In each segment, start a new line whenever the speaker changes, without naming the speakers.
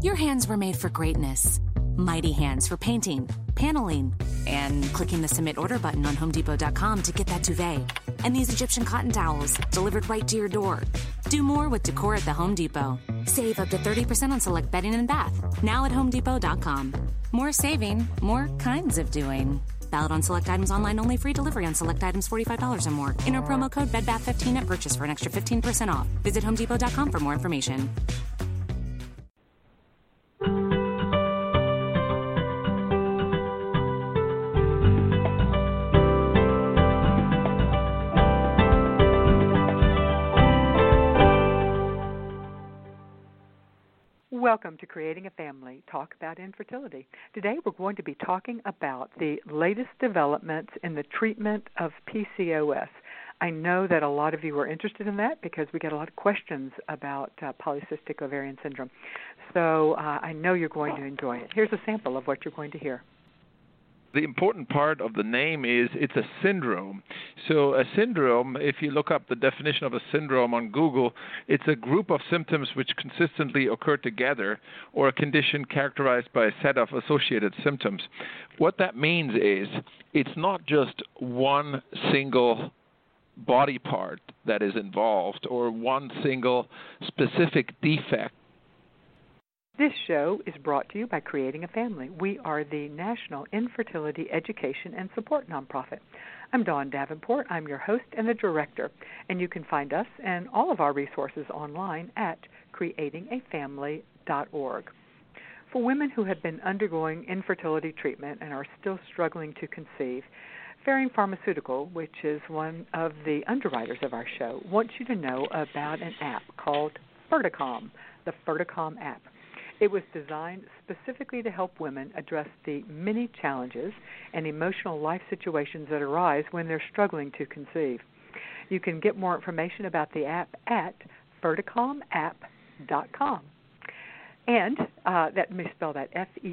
Your hands were made for greatness. Mighty hands for painting, paneling, and clicking the submit order button on HomeDepot.com to get that duvet. And these Egyptian cotton towels delivered right to your door. Do more with decor at the Home Depot. Save up to 30% on select bedding and bath. Now at HomeDepot.com. More saving, more kinds of doing. Valid on select items online only. Free delivery on select items $45 or more. Enter promo code BEDBATH15 at purchase for an extra 15% off. Visit HomeDepot.com for more information.
Welcome to Creating a Family, Talk About Infertility. Today we're going to be talking about the latest developments in the treatment of PCOS. I know that a lot of you are interested in that because we get a lot of questions about polycystic ovarian syndrome. So I know you're going to enjoy it. Here's a sample of what you're going to hear.
The important part of the name is it's a syndrome. So a syndrome, if you look up the definition of a syndrome on Google, it's a group of symptoms which consistently occur together or a condition characterized by a set of associated symptoms. What that means is it's not just one single body part that is involved or one single specific defect.
This show is brought to you by Creating a Family. We are the National Infertility Education and Support Nonprofit. I'm Dawn Davenport. I'm your host and the director, and you can find us and all of our resources online at creatingafamily.org. For women who have been undergoing infertility treatment and are still struggling to conceive, Ferring Pharmaceutical, which is one of the underwriters of our show, wants you to know about an app called Ferticom, the Ferticom app. It was designed specifically to help women address the many challenges and emotional life situations that arise when they're struggling to conceive. You can get more information about the app at ferticomapp.com. And let me spell that,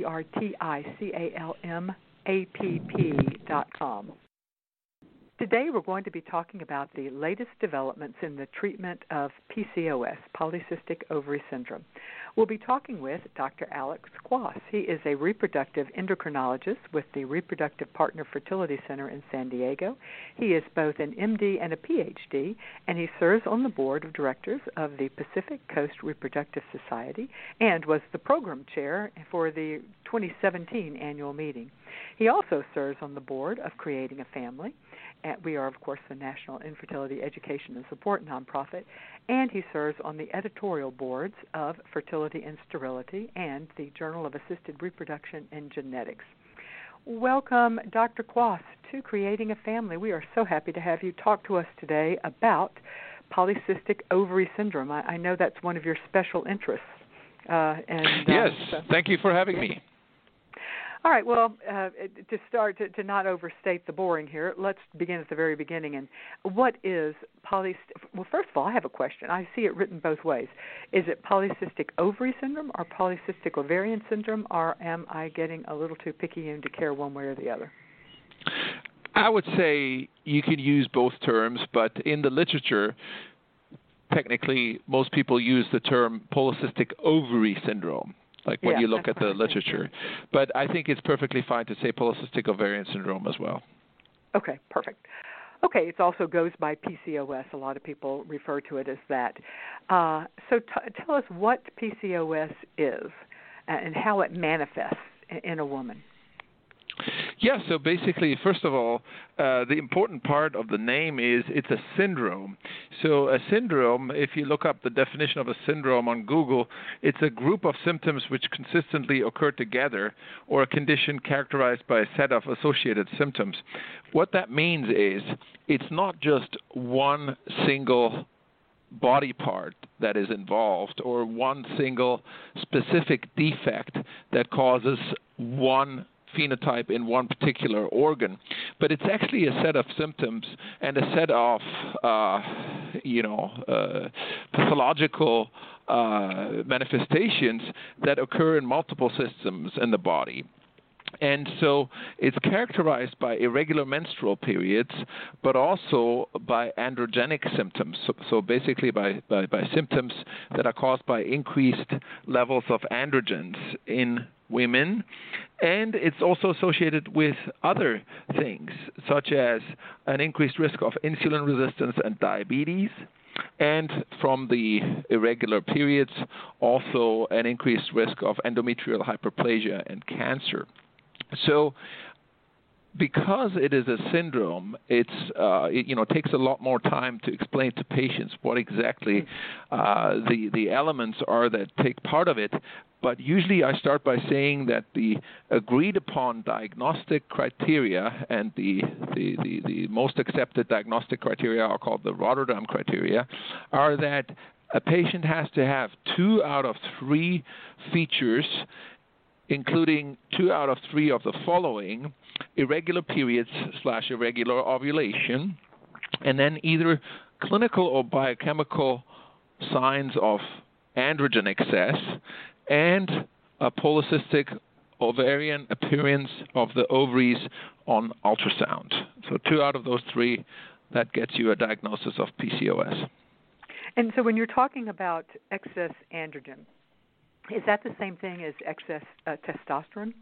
ferticalmapp.com. Today we're going to be talking about the latest developments in the treatment of PCOS, polycystic ovary syndrome. We'll be talking with Dr. Alex Quas. He is a reproductive endocrinologist with the Reproductive Partner Fertility Center in San Diego. He is both an MD and a PhD, and he serves on the board of directors of the Pacific Coast Reproductive Society and was the program chair for the 2017 annual meeting. He also serves on the board of Creating a Family. We are, of course, the National Infertility Education and Support Nonprofit, and he serves on the editorial boards of Fertility and Sterility and the Journal of Assisted Reproduction and Genetics. Welcome, Dr. Quas, to Creating a Family. We are so happy to have you talk to us today about polycystic ovary syndrome. I know that's one of your special interests.
Yes, thank you for having me.
All right, well, to start, to not overstate the boring here, let's begin at the very beginning. And what is well, first of all, I have a question. I see it written both ways. Is it polycystic ovary syndrome or polycystic ovarian syndrome, or am I getting a little too picky and to care one way or the other?
I would say you could use both terms, but in the literature, technically, most people use the term polycystic ovary syndrome. Like when you look at the literature. But I think it's perfectly fine to say polycystic ovarian syndrome as well.
Okay, perfect. Okay, it also goes by PCOS. A lot of people refer to it as that. So tell us what PCOS is and how it manifests in a woman.
Yeah, so basically, first of all, the important part of the name is it's a syndrome. So a syndrome, if you look up the definition of a syndrome on Google, it's a group of symptoms which consistently occur together or a condition characterized by a set of associated symptoms. What that means is it's not just one single body part that is involved or one single specific defect that causes one phenotype in one particular organ, but it's actually a set of symptoms and a set of, pathological manifestations that occur in multiple systems in the body. And so it's characterized by irregular menstrual periods, but also by androgenic symptoms. So basically by symptoms that are caused by increased levels of androgens in women. And it's also associated with other things, such as an increased risk of insulin resistance and diabetes. And from the irregular periods, also an increased risk of endometrial hyperplasia and cancer. So because it is a syndrome, it takes a lot more time to explain to patients what exactly the elements are that take part of it. But usually I start by saying that the agreed upon diagnostic criteria and the most accepted diagnostic criteria are called the Rotterdam criteria, are that a patient has to have 2 out of 3 features, including 2 out of 3 of the following: irregular periods / irregular ovulation, and then either clinical or biochemical signs of androgen excess, and a polycystic ovarian appearance of the ovaries on ultrasound. So 2 out of those 3, that gets you a diagnosis of PCOS.
And so when you're talking about excess androgen, is that the same thing as excess testosterone?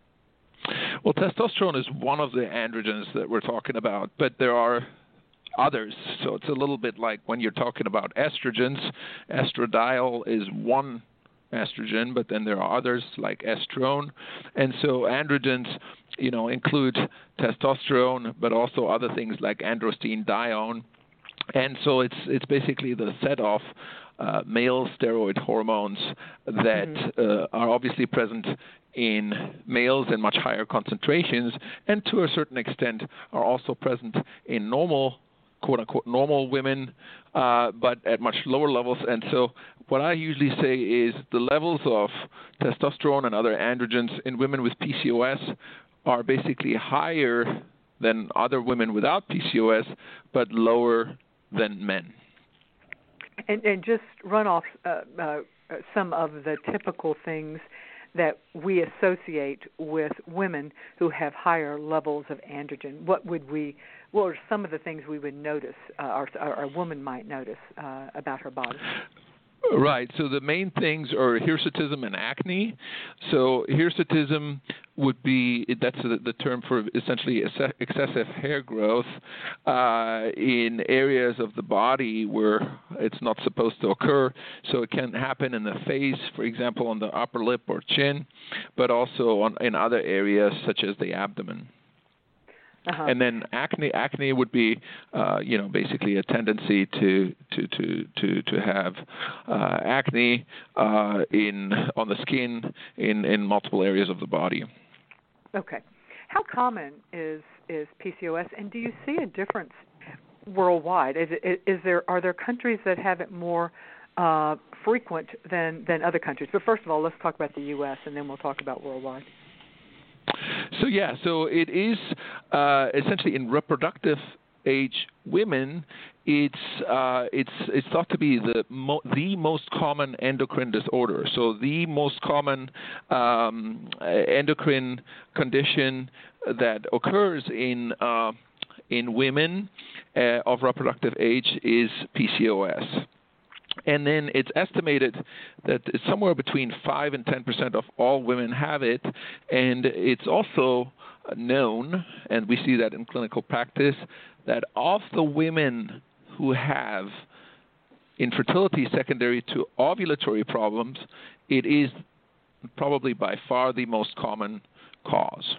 Well, testosterone is one of the androgens that we're talking about, but there are others. So it's a little bit like when you're talking about estrogens. Estradiol is one estrogen, but then there are others like estrone. And so androgens, include testosterone, but also other things like androstenedione. And so it's basically the set of male steroid hormones that are obviously present in males in much higher concentrations, and to a certain extent are also present in normal, quote-unquote, normal women, but at much lower levels. And so what I usually say is the levels of testosterone and other androgens in women with PCOS are basically higher than other women without PCOS, but lower than men.
And just run off some of the typical things that we associate with women who have higher levels of androgen. What are some of the things we would notice, or a woman might notice about her body?
Right. So the main things are hirsutism and acne. So hirsutism would be, that's the term for essentially excessive hair growth in areas of the body where it's not supposed to occur. So it can happen in the face, for example, on the upper lip or chin, but also in other areas such as the abdomen. And then acne would be, basically a tendency to have acne on the skin in multiple areas of the body.
Okay. How common is PCOS, and do you see a difference worldwide? Are there countries that have it more frequent than other countries? But first of all, let's talk about the U.S. and then we'll talk about worldwide.
So it is essentially in reproductive age women. It's thought to be the most common endocrine disorder. So the most common endocrine condition that occurs in women of reproductive age is PCOS. And then it's estimated that somewhere between 5 and 10% of all women have it. And it's also known, and we see that in clinical practice, that of the women who have infertility secondary to ovulatory problems, it is probably by far the most common cause.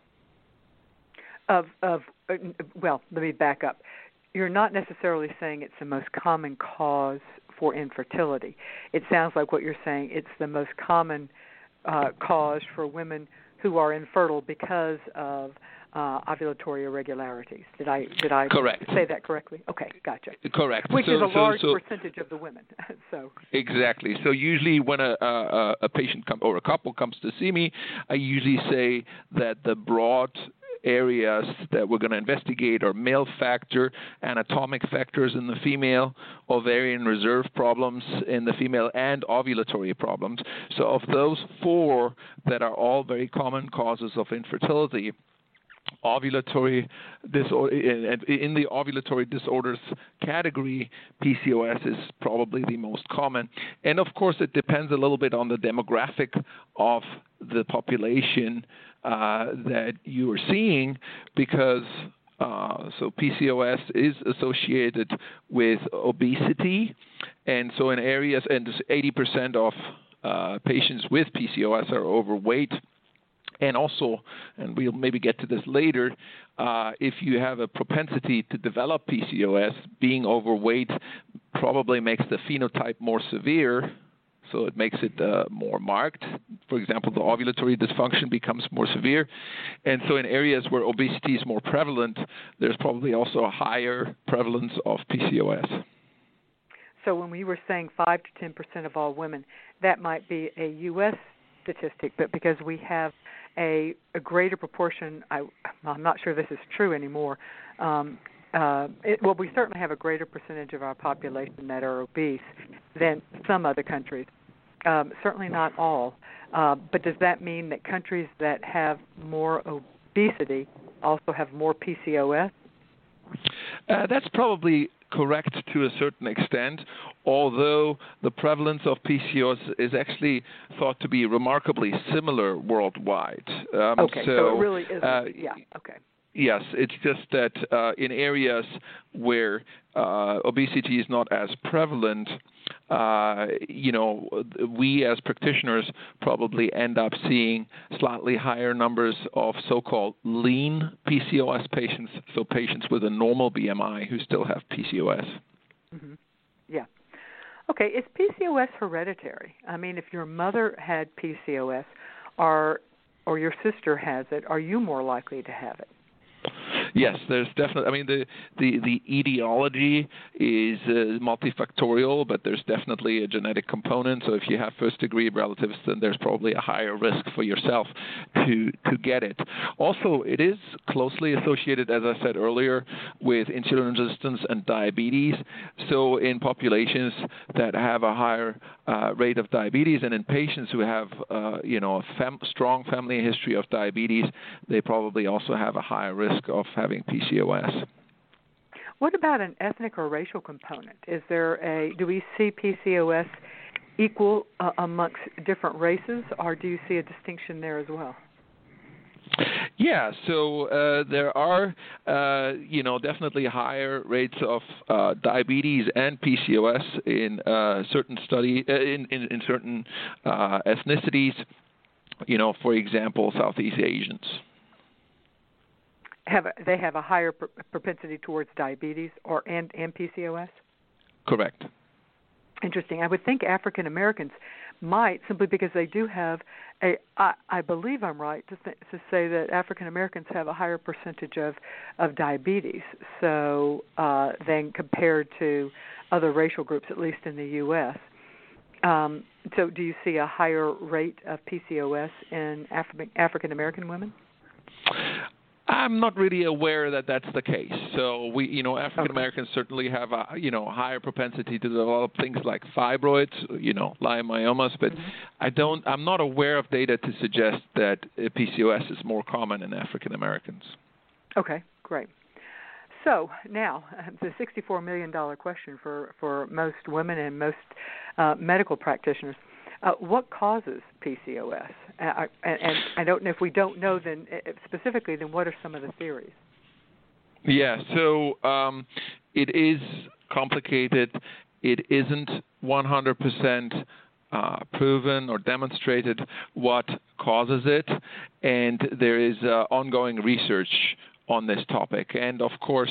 Well, let me back up. You're not necessarily saying it's the most common cause for infertility. It sounds like what you're saying, it's the most common cause for women who are infertile because of ovulatory irregularities. Did I
Correct.
say that correctly? Okay, gotcha.
Correct.
Which is a large percentage of the women. So
exactly. So usually when a patient or a couple comes to see me, I usually say that the broad areas that we're going to investigate are male factor, anatomic factors in the female, ovarian reserve problems in the female, and ovulatory problems. So of those 4 that are all very common causes of infertility, ovulatory disorder, in the ovulatory disorders category, PCOS is probably the most common. And of course, it depends a little bit on the demographic of the population that you are seeing, because so PCOS is associated with obesity, and so in areas, and 80% of patients with PCOS are overweight. And also, and we'll maybe get to this later, if you have a propensity to develop PCOS, being overweight probably makes the phenotype more severe, so it makes it more marked. For example, the ovulatory dysfunction becomes more severe. And so in areas where obesity is more prevalent, there's probably also a higher prevalence of PCOS.
So when we were saying 5 to 10% of all women, that might be a U.S. statistic, but because we have a greater proportion, I'm not sure this is true anymore, we certainly have a greater percentage of our population that are obese than some other countries. Certainly not all. But does that mean that countries that have more obesity also have more PCOS?
That's probably correct to a certain extent, although the prevalence of PCOS is actually thought to be remarkably similar worldwide.
Okay, so it really isn't. Okay.
Yes, it's just that in areas where obesity is not as prevalent, we as practitioners probably end up seeing slightly higher numbers of so-called lean PCOS patients, so patients with a normal BMI who still have PCOS.
Mm-hmm. Yeah. Okay, is PCOS hereditary? I mean, if your mother had PCOS or your sister has it, are you more likely to have it?
Yes, there's definitely. I mean, the etiology is multifactorial, but there's definitely a genetic component. So if you have first-degree relatives, then there's probably a higher risk for yourself to get it. Also, it is closely associated, as I said earlier, with insulin resistance and diabetes. So in populations that have a higher rate of diabetes, and in patients who have a strong family history of diabetes, they probably also have a higher risk of having PCOS.
What about an ethnic or racial component? Do we see PCOS equal amongst different races, or do you see a distinction there as well?
Yeah, so there are, definitely higher rates of diabetes and PCOS in certain in certain ethnicities. For example, Southeast Asians.
They have a higher propensity towards diabetes and PCOS? Correct. Interesting. I would think African Americans might, simply because they do have I believe I'm right to say that African Americans have a higher percentage of diabetes, so than compared to other racial groups, at least in the U.S. So do you see a higher rate of PCOS in African American women?
I'm not really aware that that's the case. So African Americans certainly have a higher propensity to develop things like fibroids, leiomyomas, but I'm not aware of data to suggest that PCOS is more common in African Americans. Okay,
great. So now the $64 million question for most women and most medical practitioners. What causes PCOS? And I don't know if we don't know then specifically, then what are some of the theories?
Yeah, so it is complicated. It isn't 100% proven or demonstrated what causes it, and there is ongoing research on this topic. And of course,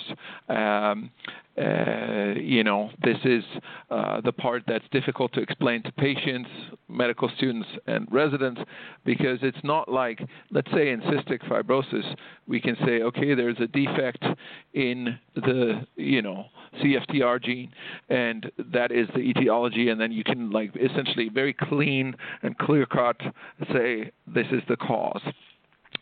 this is the part that's difficult to explain to patients, medical students, and residents, because it's not like, let's say in cystic fibrosis, we can say, okay, there's a defect in the, CFTR gene, and that is the etiology, and then you can essentially very clean and clear-cut say this is the cause.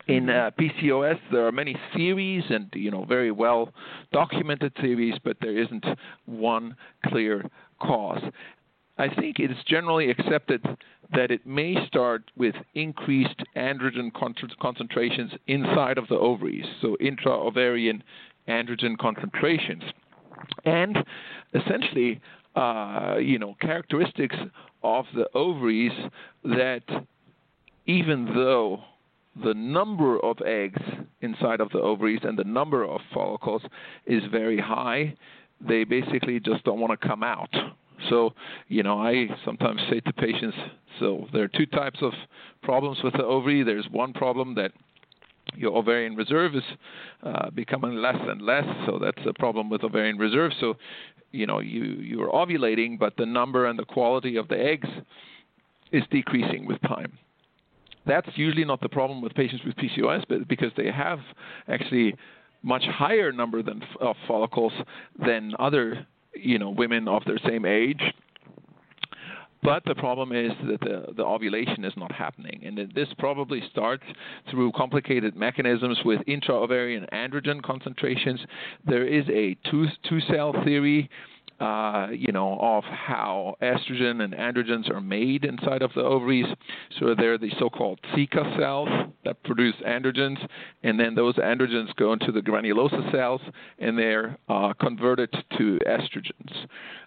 In PCOS, there are many theories and, very well documented theories, but there isn't one clear cause. I think it is generally accepted that it may start with increased androgen concentrations inside of the ovaries, so intra-ovarian androgen concentrations. And essentially, characteristics of the ovaries that even though the number of eggs inside of the ovaries and the number of follicles is very high, they basically just don't want to come out. So, I sometimes say to patients, so there are two types of problems with the ovary. There's one problem that your ovarian reserve is becoming less and less, so that's a problem with ovarian reserve. So, you're ovulating, but the number and the quality of the eggs is decreasing with time. That's usually not the problem with patients with PCOS, but because they have actually much higher number of follicles than other, women of their same age. But the problem is that the ovulation is not happening. And this probably starts through complicated mechanisms with intra-ovarian androgen concentrations. There is a two-cell theory, of how estrogen and androgens are made inside of the ovaries. So they're the so-called theca cells that produce androgens, and then those androgens go into the granulosa cells, and they're converted to estrogens.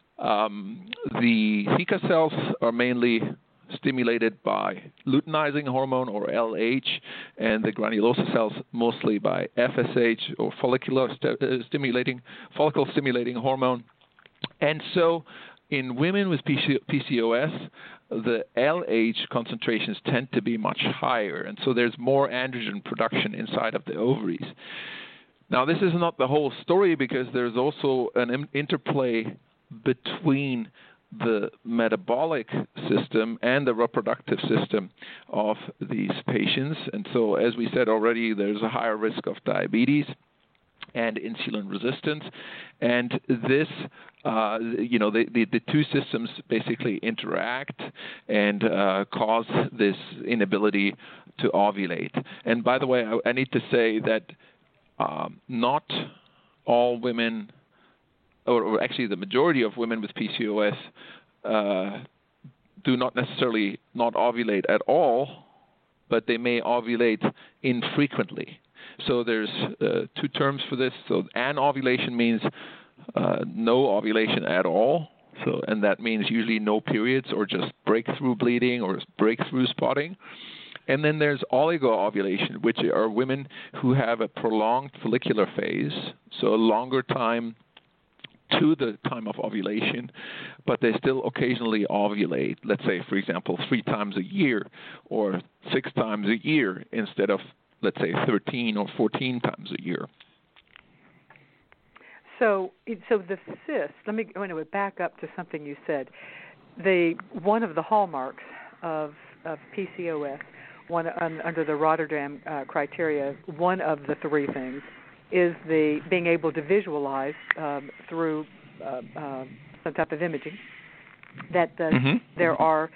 The theca cells are mainly stimulated by luteinizing hormone, or LH, and the granulosa cells mostly by FSH, or follicle stimulating hormone. And so in women with PCOS, the LH concentrations tend to be much higher, and so there's more androgen production inside of the ovaries. Now, this is not the whole story, because there's also an interplay between the metabolic system and the reproductive system of these patients. And so, as we said already, there's a higher risk of diabetes and insulin resistance. And this, the two systems basically interact and cause this inability to ovulate. And by the way, I need to say that not all women, or actually the majority of women with PCOS, do not necessarily not ovulate at all, but they may ovulate infrequently. So there's two terms for this. So anovulation means no ovulation at all. So, and that means usually no periods, or just breakthrough bleeding or breakthrough spotting. And then there's oligoovulation, which are women who have a prolonged follicular phase, so a longer time to the time of ovulation, but they still occasionally ovulate, let's say, for example, 3 times a year or 6 times a year instead of, let's say, 13 or 14 times a year.
So the cyst, let me back up to something you said. One of the hallmarks of PCOS, under the Rotterdam criteria, one of the 3 things is the being able to visualize through some type of imaging that there are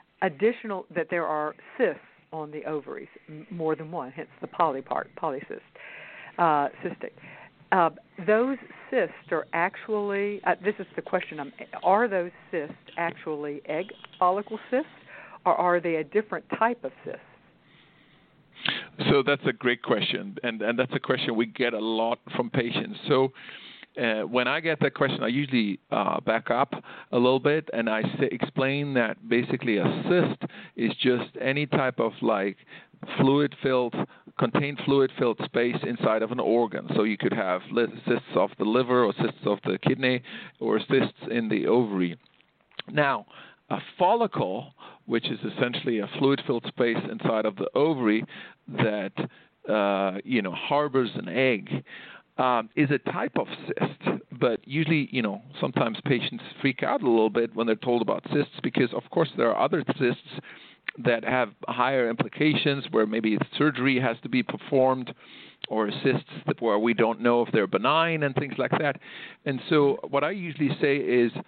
cysts on the ovaries, more than one, hence the polycyst, cystic. Those cysts are actually, this is the question, are those cysts actually egg follicle cysts, or are they a different type of cyst?
So that's a great question, and that's a question we get a lot from patients. So when I get that question, I usually back up a little bit, and I explain that basically a cyst is just any type of contained fluid-filled space inside of an organ. So you could have cysts of the liver, or cysts of the kidney, or cysts in the ovary. Now, a follicle, which is essentially a fluid-filled space inside of the ovary that harbors an egg, is a type of cyst. But usually, sometimes patients freak out a little bit when they're told about cysts, because, of course, there are other cysts that have higher implications, where maybe surgery has to be performed, or cysts where we don't know if they're benign and things like that. And so what I usually say is,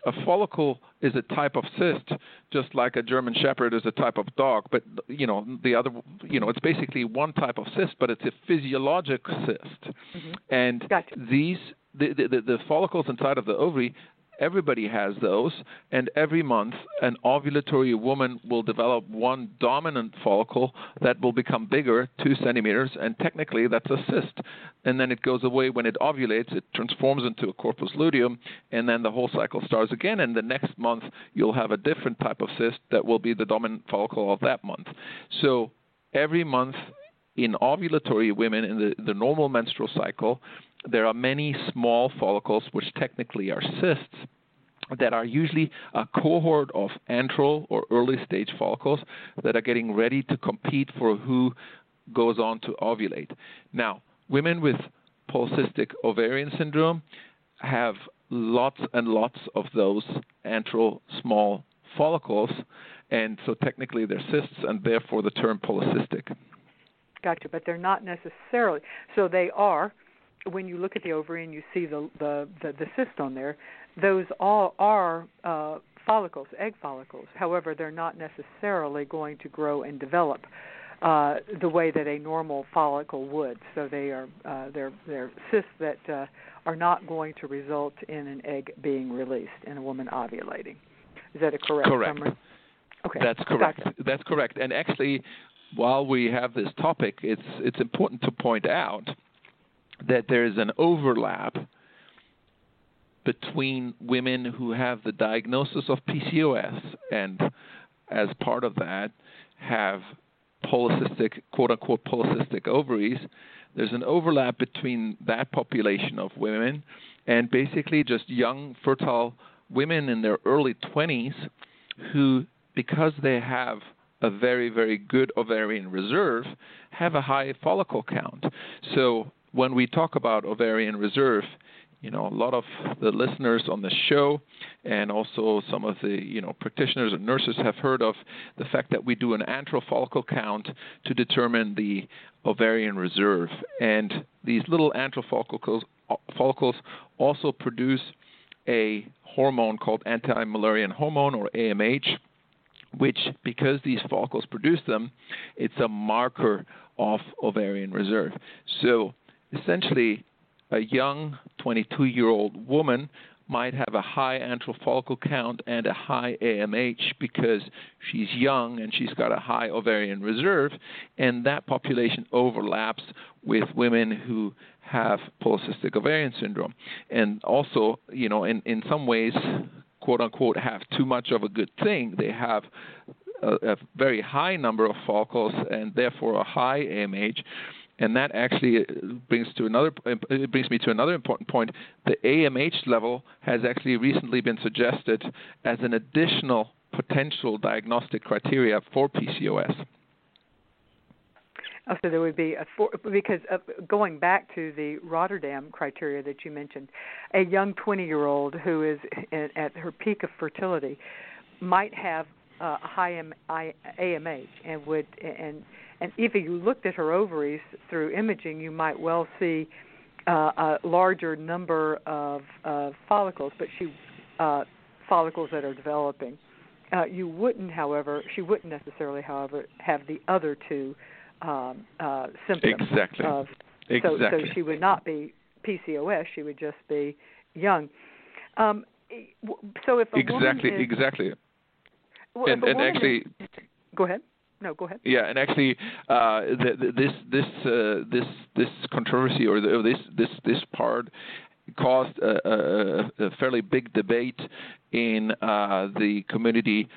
a follicle is a type of cyst, just like a German Shepherd is a type of dog. But the other, it's basically one type of cyst, but it's a physiologic cyst.
Mm-hmm.
And
Gotcha.
the follicles inside of the ovary, everybody has those, and every month an ovulatory woman will develop one dominant follicle that will become bigger, 2 centimeters, and technically that's a cyst. And then it goes away when it ovulates, it transforms into a corpus luteum, and then the whole cycle starts again, and the next month you'll have a different type of cyst that will be the dominant follicle of that month. So every month in ovulatory women in the normal menstrual cycle, there are many small follicles, which technically are cysts, that are usually a cohort of antral or early stage follicles that are getting ready to compete for who goes on to ovulate. Now, women with polycystic ovarian syndrome have lots and lots of those antral small follicles, and so technically they're cysts, and therefore the term polycystic.
Gotcha, but they're not necessarily. So they are. When you look at the ovary and you see the cyst on there, those all are follicles, egg follicles. However, they're not necessarily going to grow and develop the way that a normal follicle would. So they are they're cysts that are not going to result in an egg being released in a woman ovulating. Is that a correct summary? Okay,
that's correct.
Gotcha.
That's correct. And actually, while we have this topic, it's important to point out that there is an overlap between women who have the diagnosis of PCOS and, as part of that, have polycystic, quote-unquote, polycystic ovaries. There's an overlap between that population of women and basically just young, fertile women in their early 20s who, because they have a very, very good ovarian reserve, have a high follicle count. So when we talk about ovarian reserve, a lot of the listeners on the show and also some of the, practitioners and nurses have heard of the fact that we do an antral follicle count to determine the ovarian reserve. And these little antral follicles also produce a hormone called anti-Mullerian hormone, or AMH, which, because these follicles produce them, it's a marker of ovarian reserve. So essentially, a young 22-year-old woman might have a high antral follicle count and a high AMH because she's young and she's got a high ovarian reserve, and that population overlaps with women who have polycystic ovarian syndrome. And also, in some ways, quote-unquote, have too much of a good thing. They have a very high number of follicles and therefore a high AMH. And that actually brings me to another important point. The AMH level has actually recently been suggested as an additional potential diagnostic criteria for PCOS.
So there would be because going back to the Rotterdam criteria that you mentioned, a young 20-year-old who is at her peak of fertility might have a high AMH and if you looked at her ovaries through imaging, you might well see a larger number of follicles, but follicles that are developing. She wouldn't necessarily, however, have the other two symptoms.
Exactly.
So she would not be PCOS. She would just be young. So if a woman is,
exactly.
Well,
and actually,
go ahead. No, go ahead.
Yeah, and actually, this controversy or this part caused a fairly big debate in the community,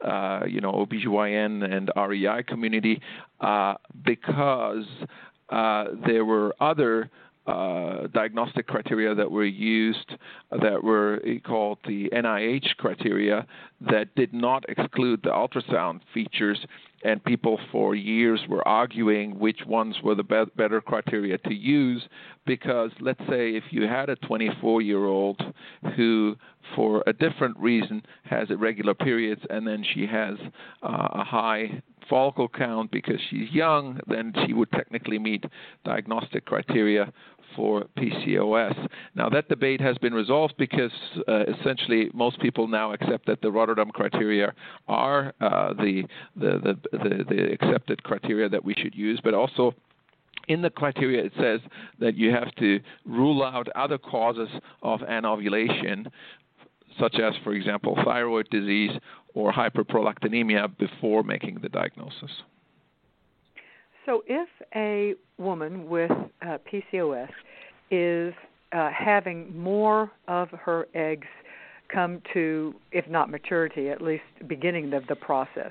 OBGYN and REI community, because there were other diagnostic criteria that were used that were called the NIH criteria that did not exclude the ultrasound features, and people for years were arguing which ones were the better criteria to use, because let's say if you had a 24-year-old who for a different reason has irregular periods and then she has a high follicle count because she's young, then she would technically meet diagnostic criteria for PCOS. Now, that debate has been resolved because essentially most people now accept that the Rotterdam criteria are the accepted criteria that we should use, but also in the criteria it says that you have to rule out other causes of anovulation, such as, for example, thyroid disease or hyperprolactinemia before making the diagnosis.
So if a woman with PCOS is having more of her eggs come to, if not maturity, at least beginning of the process,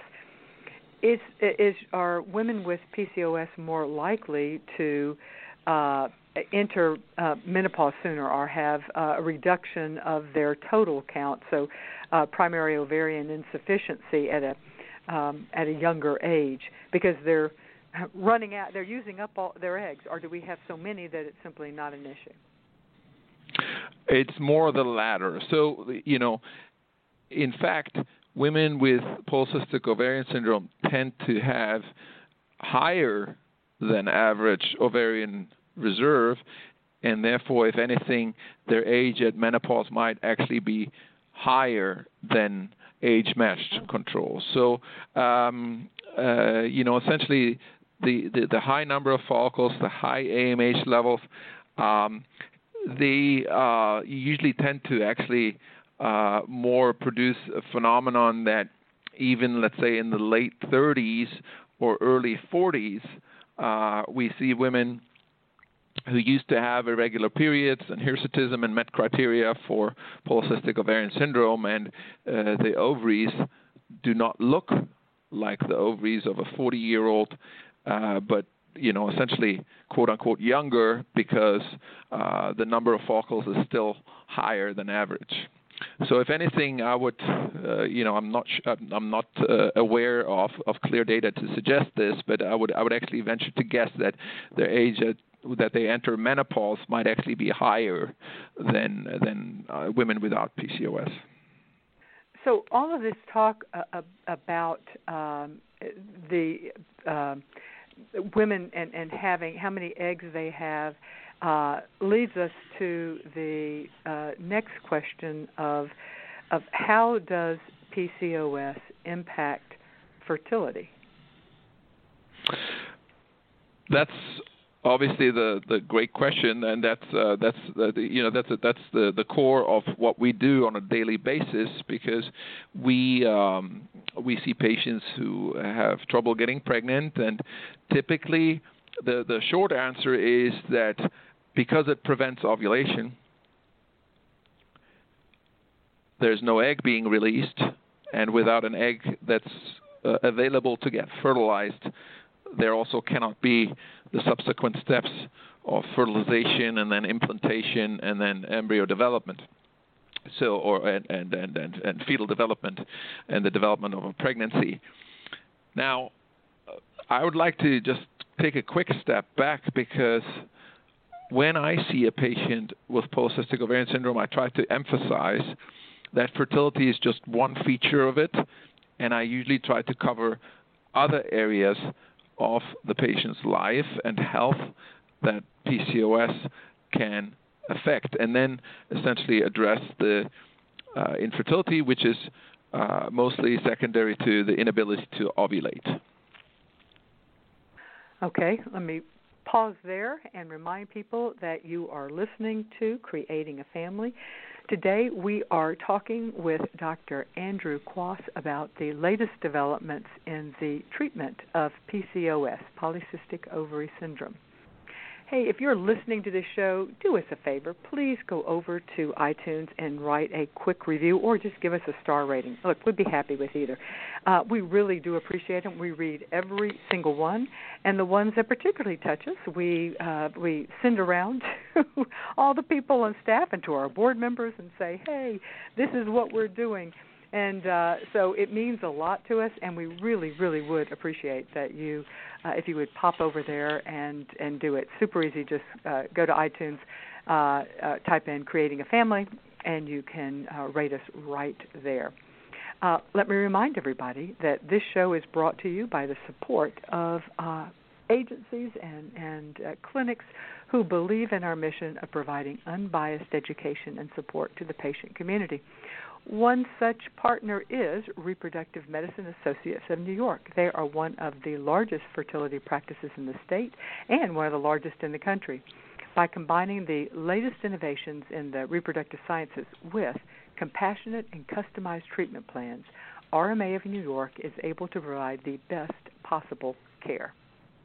are women with PCOS more likely to enter menopause sooner or have a reduction of their total count, so primary ovarian insufficiency at a younger age, because they're running out, they're using up all their eggs, or do we have so many that it's simply not an issue?
It's more the latter. So, in fact, women with polycystic ovarian syndrome tend to have higher than average ovarian reserve, and therefore, if anything, their age at menopause might actually be higher than age-matched control. So, essentially, the high number of follicles, the high AMH levels, they usually tend to actually more produce a phenomenon that even, let's say, in the late 30s or early 40s, we see women who used to have irregular periods and hirsutism and met criteria for polycystic ovarian syndrome, and the ovaries do not look like the ovaries of a 40-year-old, but essentially, quote-unquote, younger because the number of follicles is still higher than average. So, if anything, I would, I'm not aware of clear data to suggest this, but I would actually venture to guess that their age that they enter menopause might actually be higher than women without PCOS.
So, all of this talk about the women and having how many eggs they have leads us to the next question of how does PCOS impact fertility? That's
obviously the great question, and that's the core of what we do on a daily basis, because we see patients who have trouble getting pregnant, and typically the short answer is that because it prevents ovulation, there's no egg being released, and without an egg that's available to get fertilized, there also cannot be the subsequent steps of fertilization and then implantation and then embryo development. So, and fetal development and the development of a pregnancy. Now, I would like to just take a quick step back, because when I see a patient with polycystic ovarian syndrome, I try to emphasize that fertility is just one feature of it, and I usually try to cover other areas of the patient's life and health that PCOS can affect, and then essentially address the infertility, which is mostly secondary to the inability to ovulate. Okay, let me pause there and remind people that you are listening to Creating a Family. Today we are talking with Dr. Andrew Quas about the latest developments in the treatment of PCOS, polycystic ovary syndrome. Hey, if you're listening to this show, do us a favor. Please go over to iTunes and write a quick review, or just give us a star rating. Look, we'd be happy with either. We really do appreciate them. We read every single one, and the ones that particularly touch us, we send around to all the people on staff and to our board members and say, hey, this is what we're doing. And so it means a lot to us, and we really, really would appreciate that you, if you would pop over there and do it. Super easy. Just go to iTunes, type in Creating a Family, and you can rate us right there.
Let me remind everybody that this show is brought to you by the support of agencies and clinics who believe in our mission of providing unbiased education and support to the patient community. One such partner is Reproductive Medicine Associates of New York. They are one of the largest fertility practices in the state and one of the largest in the country. By combining the latest innovations in the reproductive sciences with compassionate and customized treatment plans, RMA of New York is able to provide the best possible care.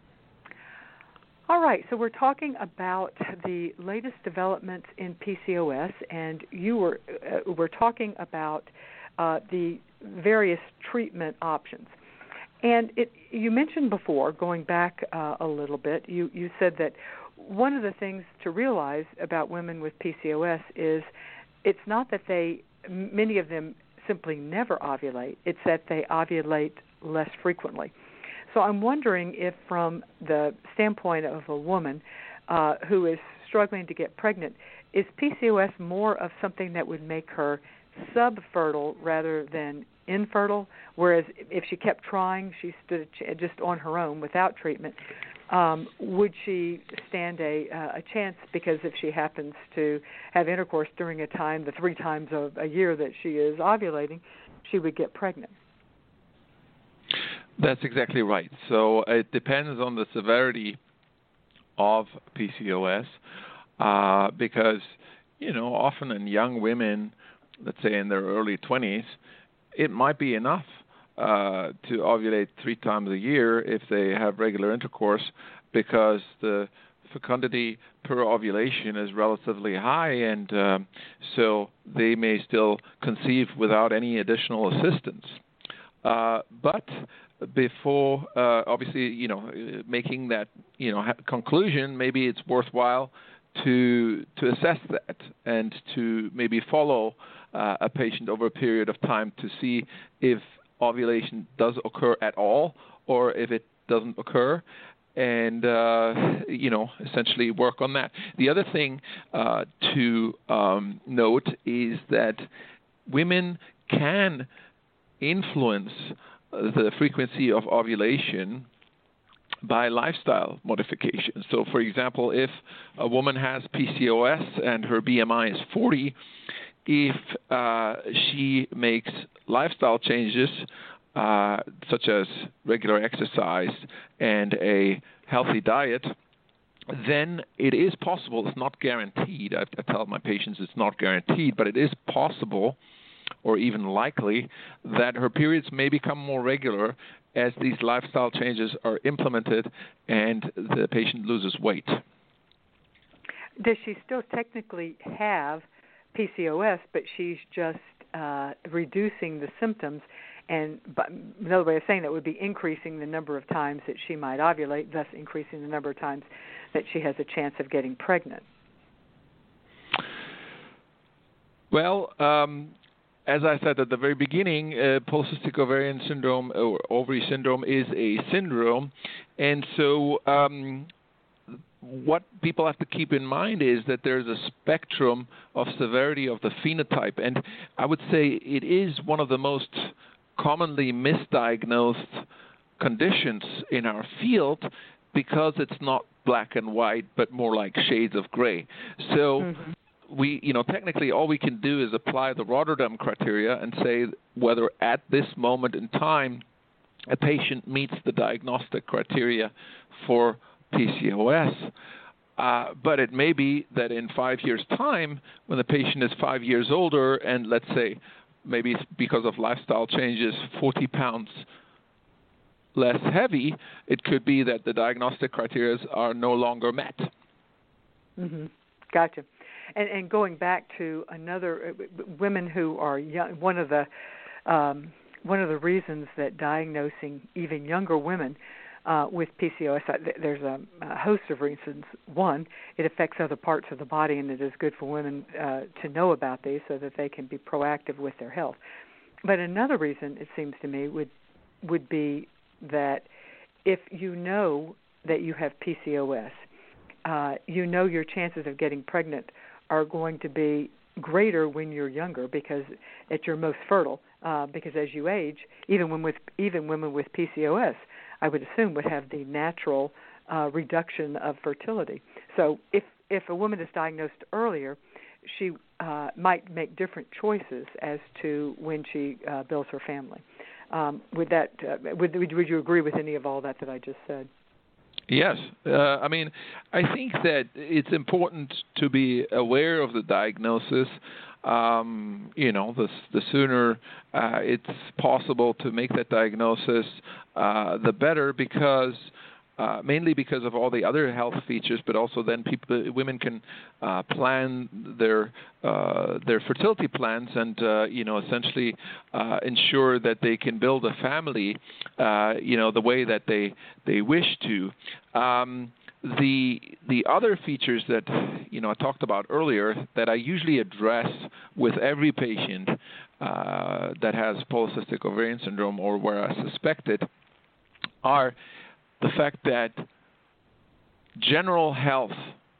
All right, so we're talking about the latest developments in PCOS, and we're talking about the various treatment options. And you mentioned before, going back a little bit, you said that one of the things to realize about women with PCOS is it's not that many of them simply never ovulate, it's that they ovulate less frequently. So I'm wondering if from the standpoint of a woman who is struggling to get pregnant, is PCOS more of something that would make her subfertile rather than infertile, whereas if she kept trying, she stood just on her own without treatment, would she stand a chance, because if she happens to have intercourse during a time, the 3 times a year that she is ovulating, she would get pregnant?
That's exactly right. So it depends on the severity of PCOS because, often in young women, let's say in their early 20s, it might be enough to ovulate 3 times a year if they have regular intercourse, because the fecundity per ovulation is relatively high, and so they may still conceive without any additional assistance. But before, obviously, making that, conclusion, maybe it's worthwhile to assess that and to maybe follow a patient over a period of time to see if ovulation does occur at all or if it doesn't occur, and, essentially work on that. The other thing to note is that women can influence the frequency of ovulation by lifestyle modification. So, for example, if a woman has PCOS and her BMI is 40, if she makes lifestyle changes such as regular exercise and a healthy diet, then it is possible, it's not guaranteed, I tell my patients it's not guaranteed, but it is possible or even likely that her periods may become more regular as these lifestyle changes are implemented and the patient loses weight.
Does she still technically have PCOS, but she's just reducing the symptoms? And another way of saying that would be increasing the number of times that she might ovulate, thus increasing the number of times that she has a chance of getting pregnant.
Well, as I said at the very beginning, polycystic ovarian syndrome or ovary syndrome is a syndrome. And so what people have to keep in mind is that there's a spectrum of severity of the phenotype. And I would say it is one of the most commonly misdiagnosed conditions in our field because it's not black and white, but more like shades of gray. So we, technically all we can do is apply the Rotterdam criteria and say whether at this moment in time a patient meets the diagnostic criteria for PCOS. But it may be that in 5 years' time, when the patient is 5 years older and let's say maybe because of lifestyle changes 40 pounds less heavy, it could be that the diagnostic criteria are no longer met.
Gotcha. And going back to another, women who are young, one of the reasons that diagnosing even younger women with PCOS, there's a host of reasons. One, it affects other parts of the body, and it is good for women to know about these so that they can be proactive with their health. But another reason, it seems to me, would be that if you know that you have PCOS, your chances of getting pregnant are going to be greater when you're younger because at your most fertile. Because as you age, even women with PCOS, I would assume would have the natural reduction of fertility. So if a woman is diagnosed earlier, she might make different choices as to when she builds her family. Would you agree with any of all that I just said?
Yes. I think that it's important to be aware of the diagnosis. The sooner it's possible to make that diagnosis, the better, because mainly because of all the other health features, but also then women can plan their fertility plans and essentially ensure that they can build a family the way that they wish to. The other features that I talked about earlier that I usually address with every patient that has polycystic ovarian syndrome or where I suspect it are the fact that general health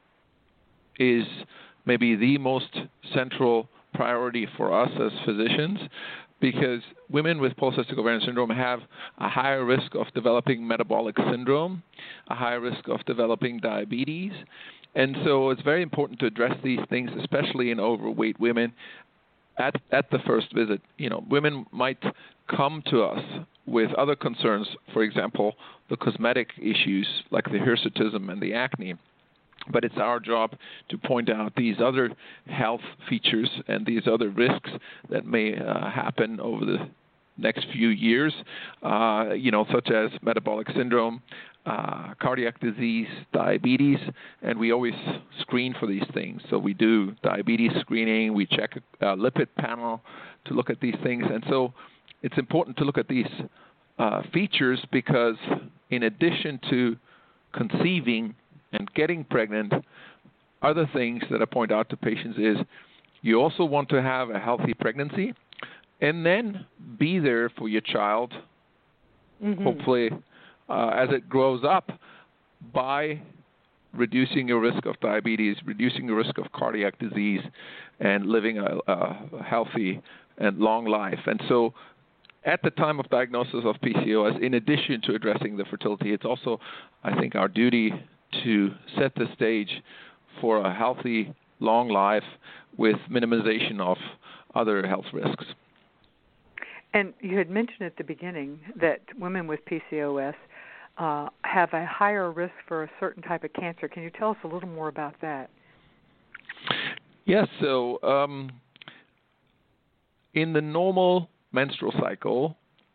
is maybe the most central priority for us as physicians, because women with polycystic ovarian syndrome have a higher risk of developing metabolic syndrome, a higher risk of developing diabetes. And so it's very important to address these things, especially in overweight women, at the first visit. Women might come to us with other concerns, for example, the cosmetic issues like the hirsutism and the acne. But it's our job to point out these other health features and these other risks that may happen over the next few years, such as metabolic syndrome, cardiac disease, diabetes, and we always screen for these things. So we do diabetes screening, we check a lipid panel to look at these things. And so it's important to look at these features because in addition to conceiving and getting pregnant, other things that I point out to patients is you also want to have a healthy pregnancy and then be there for your child, hopefully, as it grows up by reducing your risk of diabetes, reducing your risk of cardiac disease, and living a healthy and long life. And so at the time of diagnosis of PCOS, in addition to addressing the fertility, it's also, I think, our duty to set the stage for a healthy, long life with minimization of other health risks.
And you had mentioned at the beginning that women with PCOS have a higher risk for a certain type of cancer. Can you tell us a little more about that?
Yes. So in the normal menstrual cycle,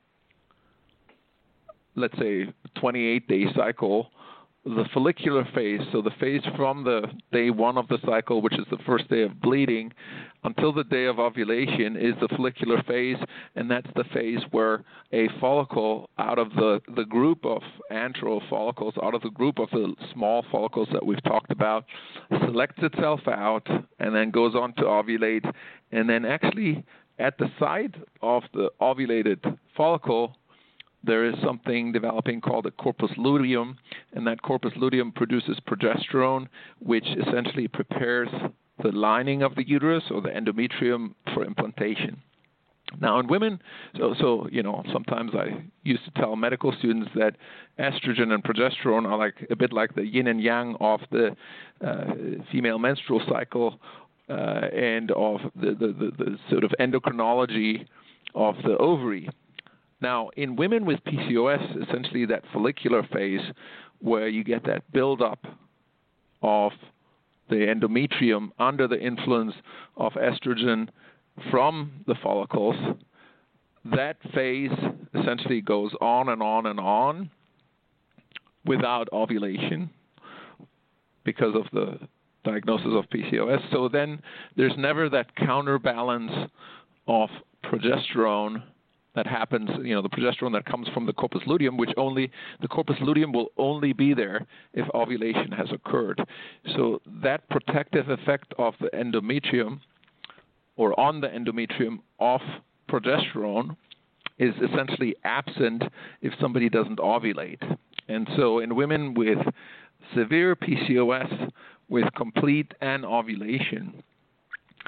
let's say 28-day cycle, the follicular phase, so the phase from the day one of the cycle, which is the first day of bleeding, until the day of ovulation is the follicular phase, and that's the phase where a follicle out of the group of antral follicles, out of the group of the small follicles that we've talked about, selects itself out and then goes on to ovulate, and then actually at the side of the ovulated follicle, there is something developing called a corpus luteum, and that corpus luteum produces progesterone, which essentially prepares the lining of the uterus or the endometrium for implantation. Now, in women, so sometimes I used to tell medical students that estrogen and progesterone are a bit like the yin and yang of the female menstrual cycle and of the sort of endocrinology of the ovary. Now, in women with PCOS, essentially that follicular phase where you get that buildup of the endometrium under the influence of estrogen from the follicles, that phase essentially goes on and on and on without ovulation because of the diagnosis of PCOS. So then there's never that counterbalance of progesterone that happens, the progesterone that comes from the corpus luteum, the corpus luteum will only be there if ovulation has occurred. So that protective effect of the endometrium or on the endometrium of progesterone is essentially absent if somebody doesn't ovulate. And so in women with severe PCOS with complete anovulation,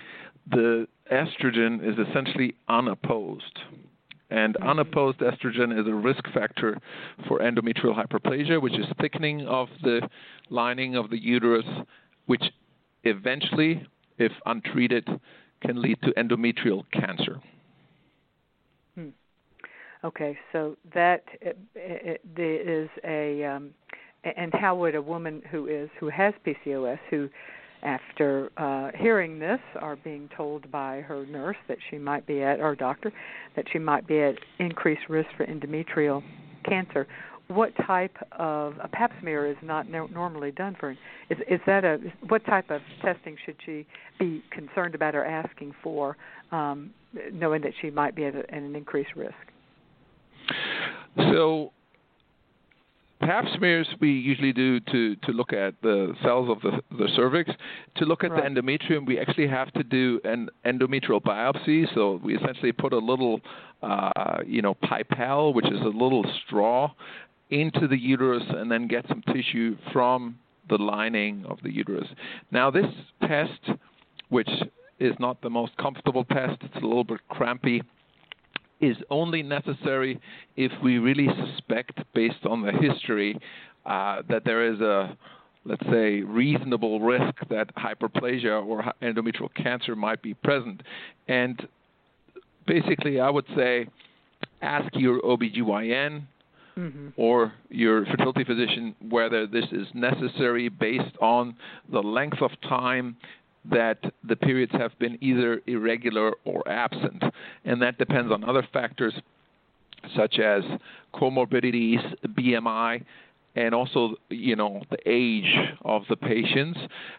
the estrogen is essentially unopposed. And unopposed estrogen is a risk factor for endometrial hyperplasia, which is thickening of the lining of the uterus, which eventually, if untreated, can lead to endometrial cancer.
Okay, so that is a, and how would a woman who has PCOS, who after hearing this are being told by her nurse that she might be at, or doctor, that she might be at increased risk for endometrial cancer, what type of a pap smear is not normally done for? Is that what type of testing should she be concerned about or asking for, knowing that she might be at an increased risk?
So pap smears we usually do to look at the cells of the cervix. To look at the endometrium, we actually have to do an endometrial biopsy. So we essentially put a little, pipelle, which is a little straw, into the uterus and then get some tissue from the lining of the uterus. Now, this test, which is not the most comfortable test, it's a little bit crampy, is only necessary if we really suspect, based on the history, that there is a, let's say, reasonable risk that hyperplasia or endometrial cancer might be present. And basically, I would say ask your OBGYN or your fertility physician whether this is necessary based on the length of time that the periods have been either irregular or absent. And that depends on other factors such as comorbidities, BMI, and also, the age of the patient,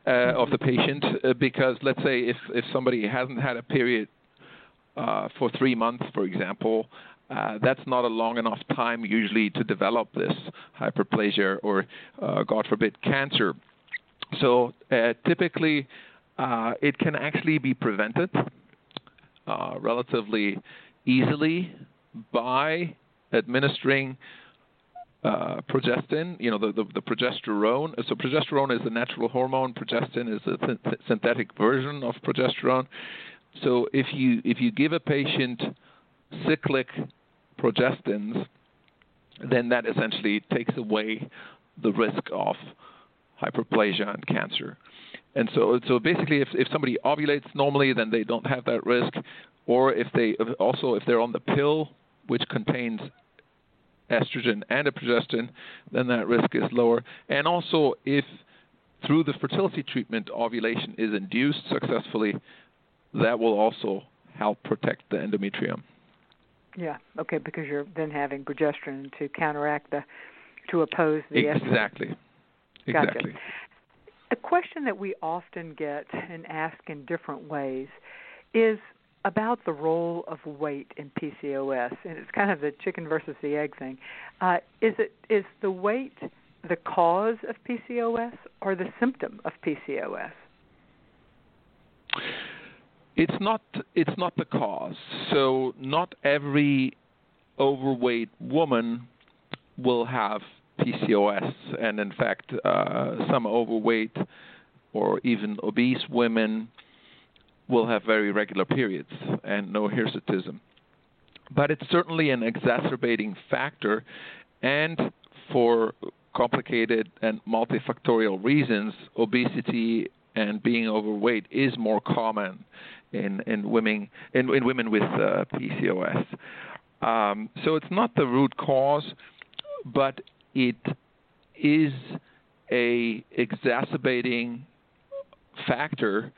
because let's say if somebody hasn't had a period for 3 months, for example, that's not a long enough time usually to develop this hyperplasia or, God forbid, cancer. So typically, it can actually be prevented relatively easily by administering progestin, the progesterone. So progesterone is the natural hormone. Progestin is a synthetic version of progesterone. So if you give a patient cyclic progestins, then that essentially takes away the risk of hyperplasia and cancer. And so basically, if somebody ovulates normally, then they don't have that risk. Or if they're on the pill, which contains estrogen and a progestin, then that risk is lower. And also, if through the fertility treatment ovulation is induced successfully, that will also help protect the endometrium.
Yeah. Okay. Because you're then having progesterone to counteract to oppose the estrogen.
Exactly.
Gotcha. A question that we often get and ask in different ways is about the role of weight in PCOS, and it's kind of the chicken versus the egg thing. Is the weight the cause of PCOS or the symptom of PCOS?
It's not the cause. So not every overweight woman will have PCOS, and in fact, some overweight or even obese women will have very regular periods and no hirsutism. But it's certainly an exacerbating factor, and for complicated and multifactorial reasons, obesity and being overweight is more common in women with PCOS. So it's not the root cause, but it is a exacerbating factor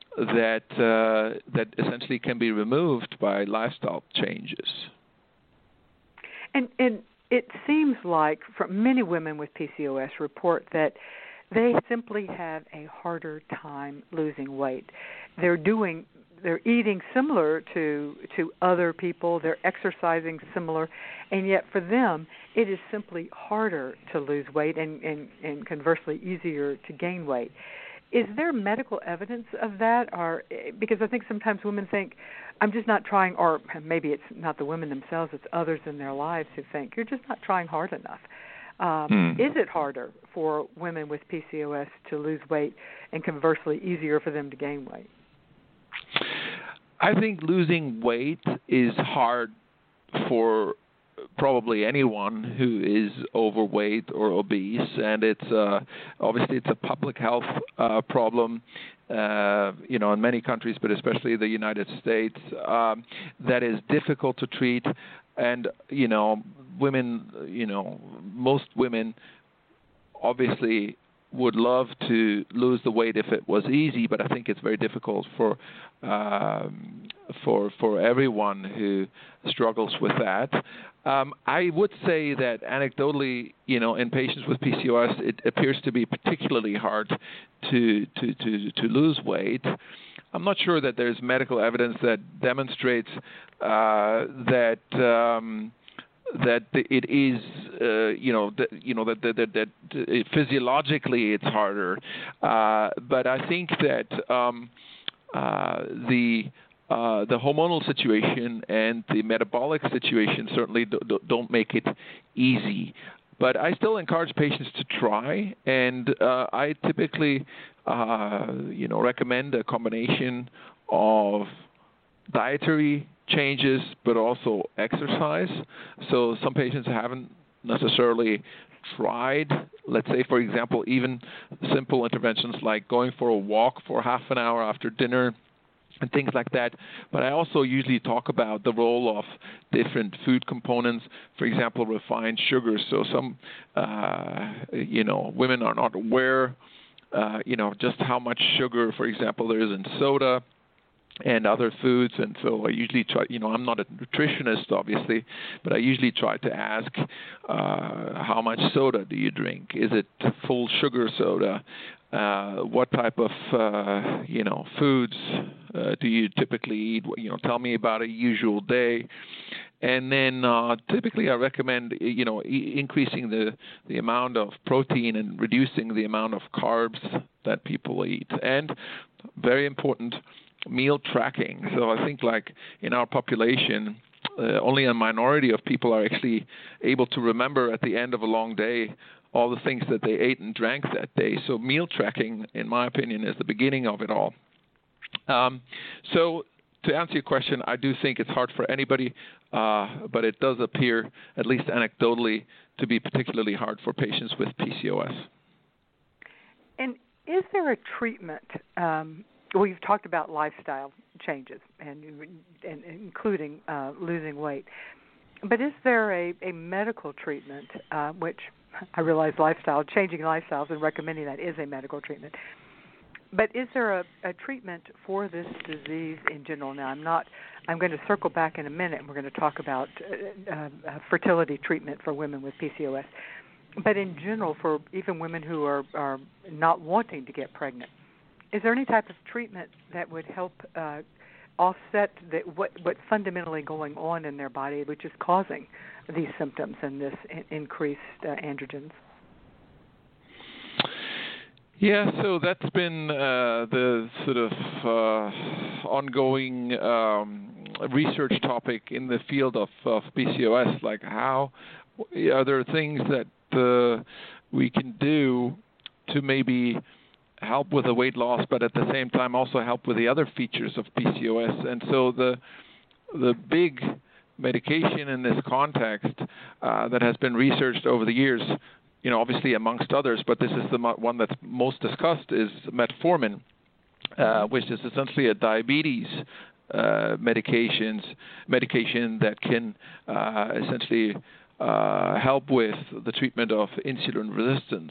that essentially can be removed by lifestyle changes.
And it seems like many women with PCOS report that they simply have a harder time losing weight. They're eating similar to other people. They're exercising similar, and yet for them, it is simply harder to lose weight and conversely easier to gain weight. Is there medical evidence of that? Or because I think sometimes women think, I'm just not trying, or maybe it's not the women themselves, it's others in their lives who think, you're just not trying hard enough. Is it harder for women with PCOS to lose weight and conversely easier for them to gain weight?
I think losing weight is hard for probably anyone who is overweight or obese, and it's obviously it's a public health problem, in many countries, but especially the United States, that is difficult to treat. And women, most women obviously would love to lose the weight if it was easy, but I think it's very difficult for everyone who struggles with that. I would say that anecdotally, in patients with PCOS, it appears to be particularly hard to lose weight. I'm not sure that there's medical evidence that demonstrates that it is, that physiologically it's harder. But I think that the hormonal situation and the metabolic situation certainly don't make it easy. But I still encourage patients to try, and I typically, recommend a combination of dietary changes, but also exercise. So some patients haven't necessarily tried, let's say, for example, even simple interventions like going for a walk for half an hour after dinner and things like that. But I also usually talk about the role of different food components, for example, refined sugars. So some, women are not aware, just how much sugar, for example, there is in soda and other foods. And so I usually try, I'm not a nutritionist, obviously, but I usually try to ask, how much soda do you drink? Is it full sugar soda? What type of, foods do you typically eat? Tell me about a usual day. And then typically I recommend, increasing the amount of protein and reducing the amount of carbs that people eat. And very important, meal tracking. So I think like in our population, only a minority of people are actually able to remember at the end of a long day all the things that they ate and drank that day. So meal tracking, in my opinion, is the beginning of it all. So to answer your question, I do think it's hard for anybody, but it does appear, at least anecdotally, to be particularly hard for patients with PCOS.
And is there a treatment? You've talked about lifestyle changes and including losing weight. But is there a medical treatment, which I realize changing lifestyles and recommending that is a medical treatment. But is there a treatment for this disease in general? Now, I'm going to circle back in a minute, and we're going to talk about fertility treatment for women with PCOS. But in general, for even women who are not wanting to get pregnant, is there any type of treatment that would help offset what's fundamentally going on in their body, which is causing these symptoms and this increased androgens?
Yeah, so that's been the sort of ongoing research topic in the field of PCOS. Like, how are there things that we can do to maybe help with the weight loss, but at the same time also help with the other features of PCOS? And so the big medication in this context that has been researched over the years, obviously amongst others, but this is the one that's most discussed, is metformin, which is essentially a diabetes medication that can essentially help with the treatment of insulin resistance.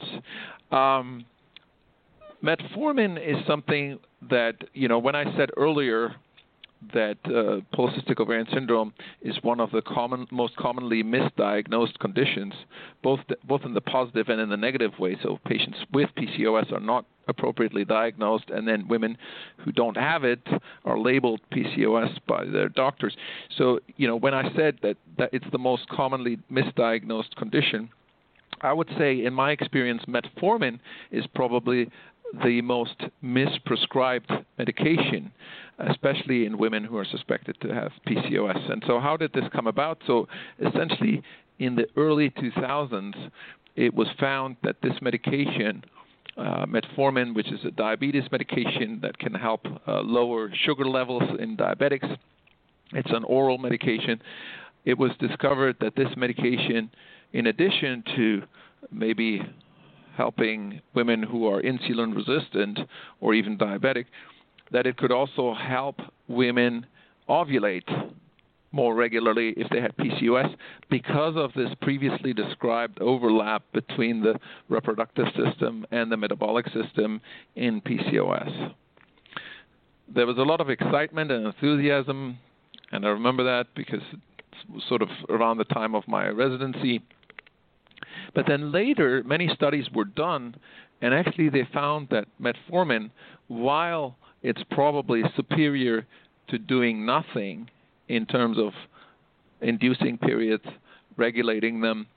Metformin is something that, when I said earlier that polycystic ovarian syndrome is one of the most commonly misdiagnosed conditions, both in the positive and in the negative way. So patients with PCOS are not appropriately diagnosed, and then women who don't have it are labeled PCOS by their doctors. So, when I said that it's the most commonly misdiagnosed condition, I would say, in my experience, metformin is probably the most misprescribed medication, especially in women who are suspected to have PCOS. And so how did this come about? So essentially, in the early 2000s, it was found that this medication metformin, which is a diabetes medication that can help lower sugar levels in diabetics. It's an oral medication. It was discovered that this medication, in addition to maybe helping women who are insulin resistant or even diabetic, that it could also help women ovulate more regularly if they had PCOS because of this previously described overlap between the reproductive system and the metabolic system in PCOS. There was a lot of excitement and enthusiasm, and I remember that because it's sort of around the time of my residency. But then later, many studies were done, and actually they found that metformin, while it's probably superior to doing nothing in terms of inducing periods, regulating them,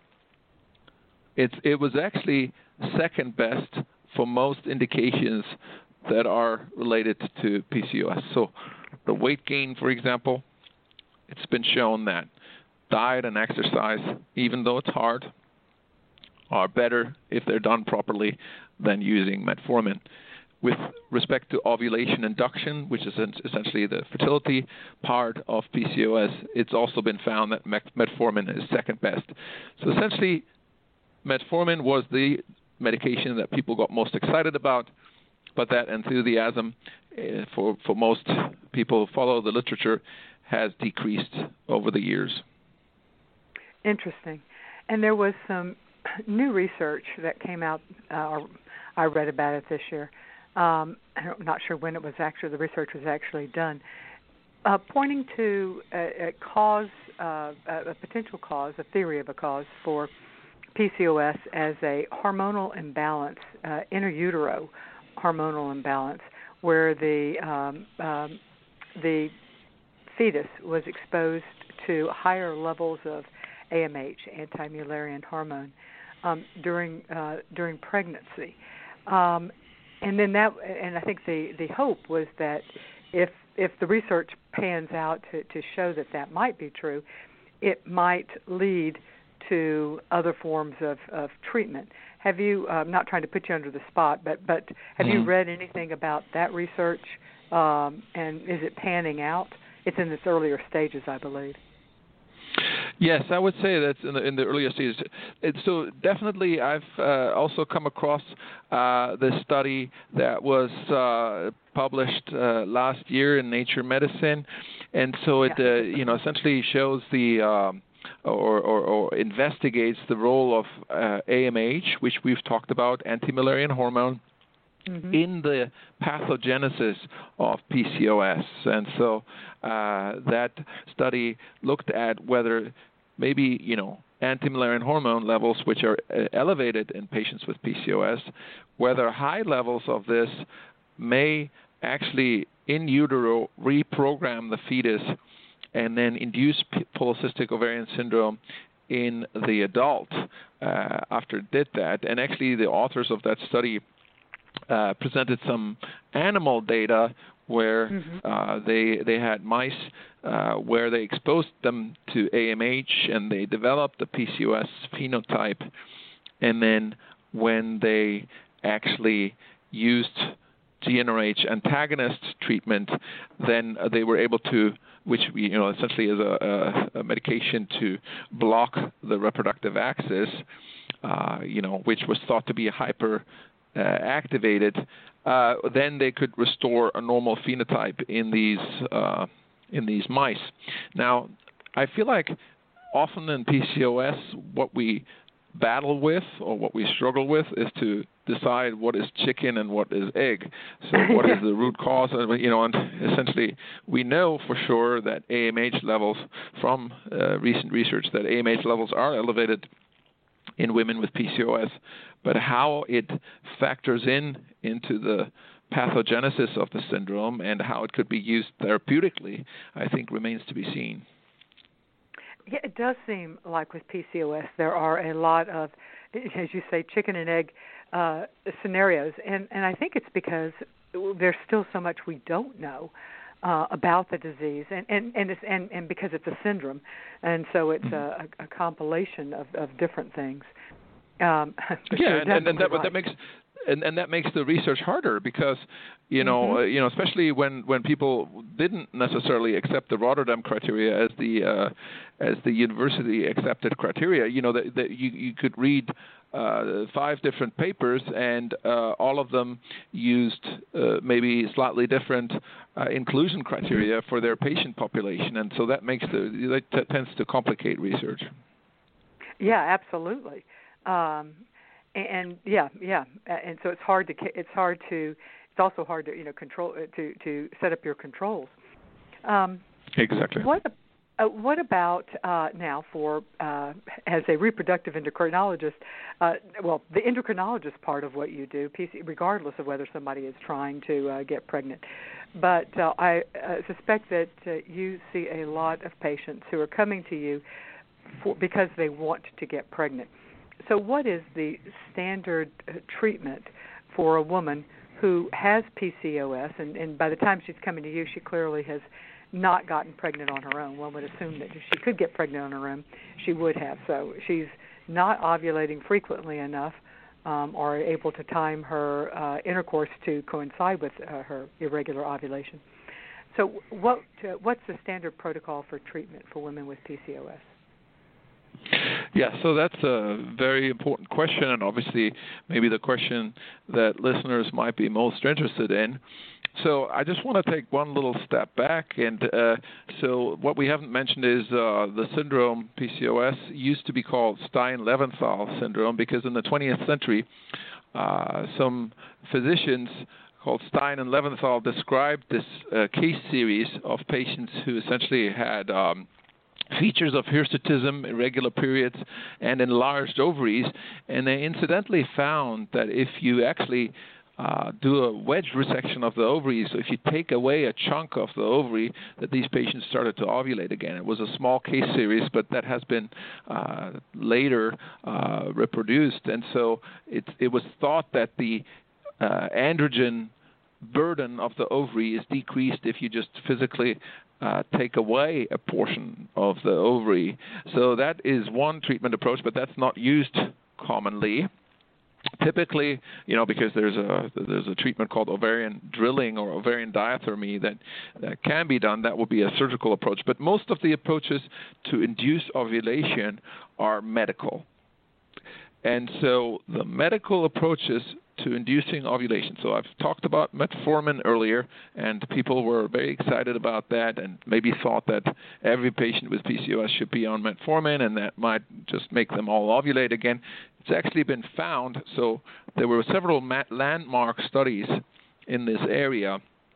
it was actually second best for most indications that are related to PCOS. So the weight gain, for example, it's been shown that diet and exercise, even though it's hard, are better if they're done properly than using metformin. With respect to ovulation induction, which is essentially the fertility part of PCOS, it's also been found that metformin is second best. So essentially, metformin was the medication that people got most excited about, but that enthusiasm for most people who follow the literature has decreased over the years.
Interesting. And there was some new research that came out, I read about it this year. I'm not sure when it was actually, the research was actually done, pointing to a cause, a potential cause, a theory of a cause for PCOS as a hormonal imbalance, inter-utero hormonal imbalance, where the fetus was exposed to higher levels of AMH, anti-Mullerian hormone, during pregnancy. And then and I think the hope was that if the research pans out to show that might be true, it might lead to other forms of treatment. Have you? I'm not trying to put you under the spot, but have you read anything about that research? And is it panning out? It's in its earlier stages, I believe.
Yes, I would say that's in the earlier stages. So definitely, I've also come across this study that was published last year in Nature Medicine, and so it essentially shows the or investigates the role of AMH, which we've talked about, anti-Mullerian hormone, in the pathogenesis of PCOS. And so that study looked at whether maybe, anti-Mullerian hormone levels, which are elevated in patients with PCOS, whether high levels of this may actually in utero reprogram the fetus and then induce polycystic ovarian syndrome in the adult after it did that. And actually the authors of that study presented some animal data where they had mice where they exposed them to AMH and they developed the PCOS phenotype. And then when they actually used GnRH antagonist treatment, then they were able to, which essentially is a medication to block the reproductive axis, which was thought to be hyper activated, then they could restore a normal phenotype in these mice. Now, I feel like often in PCOS, what we battle with or what we struggle with is to decide what is chicken and what is egg. So what is the root cause? And essentially we know for sure that AMH levels from recent research that AMH levels are elevated in women with PCOS, but how it factors into the pathogenesis of the syndrome and how it could be used therapeutically, I think remains to be seen.
Yeah, it does seem like with PCOS there are a lot of, as you say, chicken and egg scenarios, and I think it's because there's still so much we don't know about the disease, and because it's a syndrome, and so it's a compilation of different things.
That makes. and that makes the research harder because, especially when people didn't necessarily accept the Rotterdam criteria as the university accepted criteria. That you could read 5 different papers, and all of them used maybe slightly different inclusion criteria for their patient population, and so that tends to complicate research.
Yeah, absolutely. And so it's also hard to control to set up your controls.
Exactly.
What about now for as a reproductive endocrinologist? The endocrinologist part of what you do, regardless of whether somebody is trying to get pregnant. But I suspect that you see a lot of patients who are coming to you because they want to get pregnant. So what is the standard treatment for a woman who has PCOS, and by the time she's coming to you, she clearly has not gotten pregnant on her own? One would assume that if she could get pregnant on her own, she would have. So she's not ovulating frequently enough or able to time her intercourse to coincide with her irregular ovulation. So what's the standard protocol for treatment for women with PCOS?
Yeah, so that's a very important question, and obviously maybe the question that listeners might be most interested in. So I just want to take one little step back, and so what we haven't mentioned is the syndrome PCOS used to be called Stein-Leventhal syndrome because in the 20th century, some physicians called Stein and Leventhal described this case series of patients who essentially had features of hirsutism, irregular periods, and enlarged ovaries, and they incidentally found that if you actually do a wedge resection of the ovaries, so if you take away a chunk of the ovary, that these patients started to ovulate again. It was a small case series, but that has been later reproduced, and so it was thought that the androgen burden of the ovary is decreased if you just physically take away a portion of the ovary. So that is one treatment approach, but that's not used commonly. Typically, because there's a treatment called ovarian drilling or ovarian diathermy that can be done, that would be a surgical approach. But most of the approaches to induce ovulation are medical. And so the medical approaches to inducing ovulation. So I've talked about metformin earlier, and people were very excited about that and maybe thought that every patient with PCOS should be on metformin and that might just make them all ovulate again. It's actually been found, so there were several landmark studies in this area,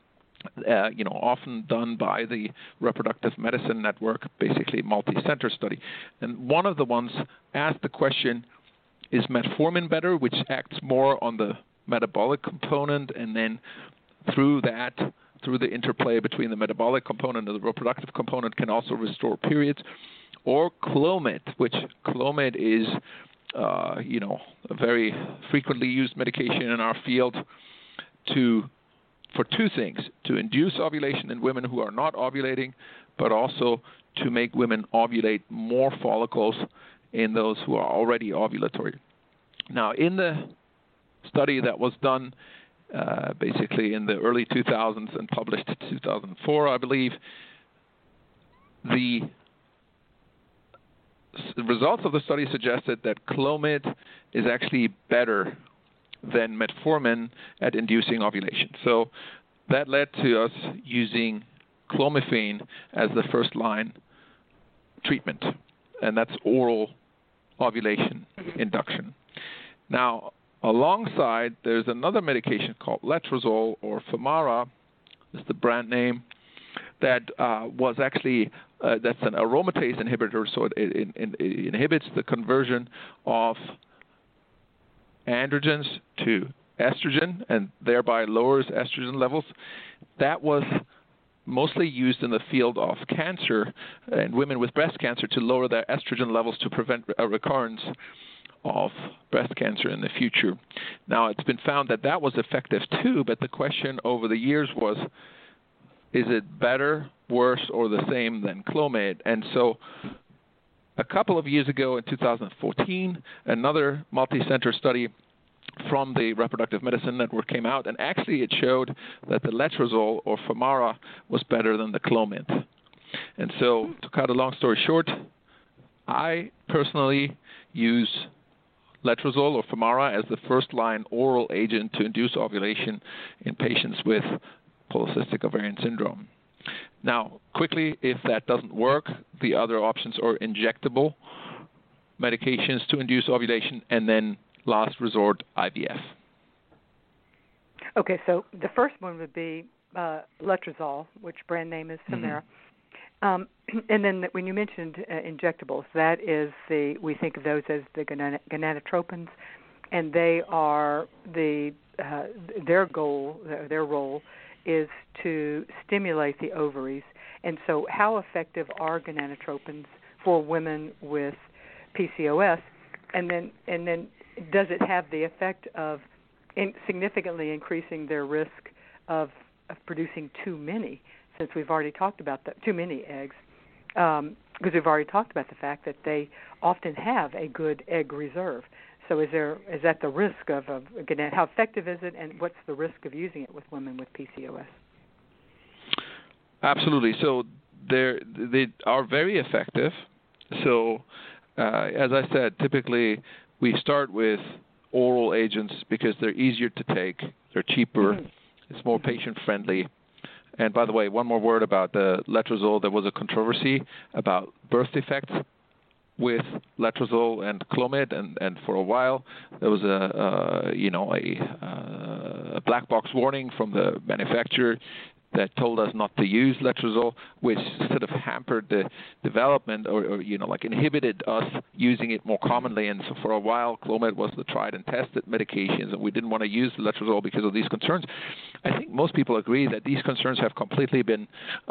often done by the Reproductive Medicine Network, basically multi-center study. And one of the ones asked the question, is metformin better, which acts more on the metabolic component, and then through the interplay between the metabolic component and the reproductive component can also restore periods, or Clomid, which Clomid is, a very frequently used medication in our field for two things: to induce ovulation in women who are not ovulating, but also to make women ovulate more follicles in those who are already ovulatory. Now, in the study that was done basically in the early 2000s and published in 2004, I believe, the results of the study suggested that Clomid is actually better than metformin at inducing ovulation. So that led to us using clomiphene as the first-line treatment, and that's oral ovulation induction. Now, alongside, there's another medication called letrozole or Femara, is the brand name, that was actually, that's an aromatase inhibitor, so it inhibits the conversion of androgens to estrogen and thereby lowers estrogen levels. That was mostly used in the field of cancer and women with breast cancer to lower their estrogen levels to prevent a recurrence of breast cancer in the future. Now, it's been found that that was effective too, but the question over the years was, is it better, worse, or the same than Clomid? And so a couple of years ago in 2014, another multi-center study from the Reproductive Medicine Network came out, and actually it showed that the letrozole or Femara was better than the Clomid. And so, to cut a long story short, I personally use letrozole or Femara as the first-line oral agent to induce ovulation in patients with polycystic ovarian syndrome. Now, quickly, if that doesn't work, the other options are injectable medications to induce ovulation, and then last resort, IVF.
Okay, so the first one would be letrozole, which brand name is Femara. And then when you mentioned injectables, that is we think of those as the gonadotropins, and they are their role is to stimulate the ovaries. And so how effective are gonadotropins for women with PCOS? And then does it have the effect of significantly increasing their risk of producing too many, since we've already talked about too many eggs, because we've already talked about the fact that they often have a good egg reserve. So is that the risk of how effective is it, and what's the risk of using it with women with PCOS?
Absolutely. So they are very effective. So as I said, typically we start with oral agents because they're easier to take, they're cheaper, it's more patient-friendly. And by the way, one more word about the letrozole. There was a controversy about birth defects with letrozole and Clomid, and for a while there was a black box warning from the manufacturer that told us not to use letrozole, which sort of hampered the development or inhibited us using it more commonly. And so for a while, Clomid was the tried and tested medications, and we didn't want to use the letrozole because of these concerns. I think most people agree that these concerns have completely been,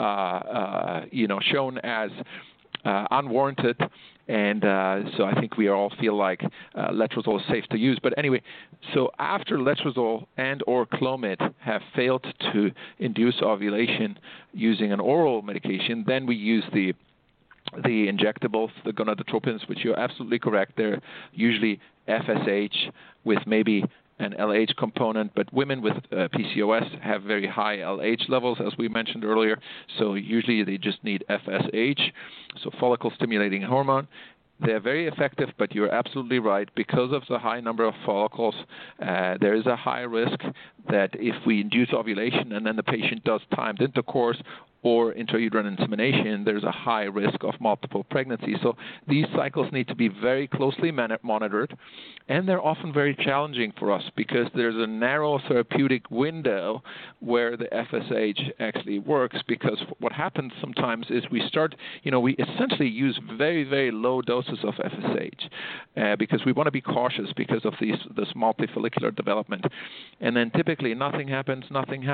shown as unwarranted, and so I think we all feel like letrozole is safe to use. But anyway, so after letrozole and or Clomid have failed to induce ovulation using an oral medication, then we use the injectables, the gonadotropins, which you're absolutely correct. They're usually FSH with maybe an LH component, but women with PCOS have very high LH levels, as we mentioned earlier, so usually they just need FSH, so follicle-stimulating hormone. They're very effective, but you're absolutely right. Because of the high number of follicles, there is a high risk that if we induce ovulation and then the patient does timed intercourse or intrauterine insemination, there's a high risk of multiple pregnancies. So these cycles need to be very closely monitored, and they're often very challenging for us because there's a narrow therapeutic window where the FSH actually works, because what happens sometimes is we essentially use very, very low doses of FSH because we want to be cautious because of this multifollicular development. And then typically nothing happens.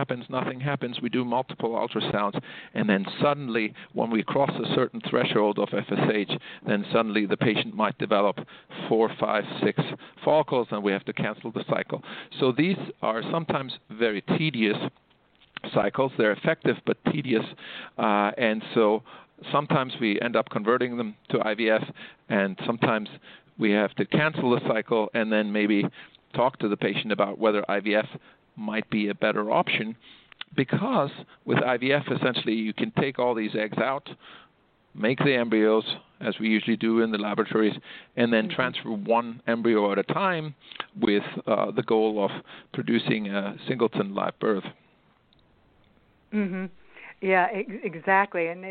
We do multiple ultrasounds, and then suddenly, when we cross a certain threshold of FSH, then suddenly the patient might develop 4, 5, 6 follicles, and we have to cancel the cycle. So these are sometimes very tedious cycles. They're effective but tedious, and so sometimes we end up converting them to IVF, and sometimes we have to cancel the cycle and then maybe talk to the patient about whether IVF might be a better option. Because with IVF, essentially, you can take all these eggs out, make the embryos, as we usually do in the laboratories, and then transfer one embryo at a time with the goal of producing a singleton live birth.
Mm-hmm. Yeah, exactly. And